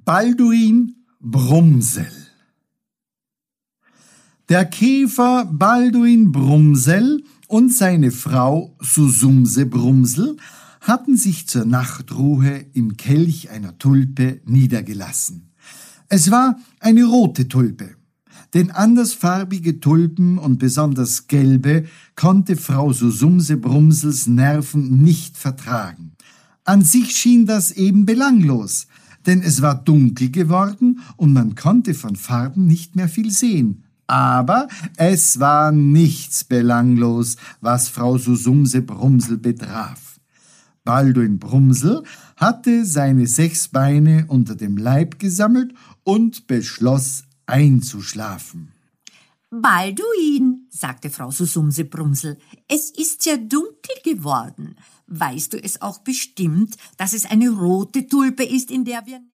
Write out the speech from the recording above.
Balduin Brumsel. Der Käfer Balduin Brumsel und seine Frau Susumse Brumsel hatten sich zur Nachtruhe im Kelch einer Tulpe niedergelassen. Es war eine rote Tulpe, denn andersfarbige Tulpen und besonders gelbe konnte Frau Susumse Brumsels Nerven nicht vertragen. An sich schien das eben belanglos, denn es war dunkel geworden und man konnte von Farben nicht mehr viel sehen. Aber es war nichts belanglos, was Frau Susumse Brumsel betraf. Balduin Brumsel hatte seine 6 Beine unter dem Leib gesammelt und beschloss einzuschlafen. »Balduin«, sagte Frau Susumse Brumsel, »es ist ja dunkel geworden. Weißt du es auch bestimmt, dass es eine rote Tulpe ist, in der wir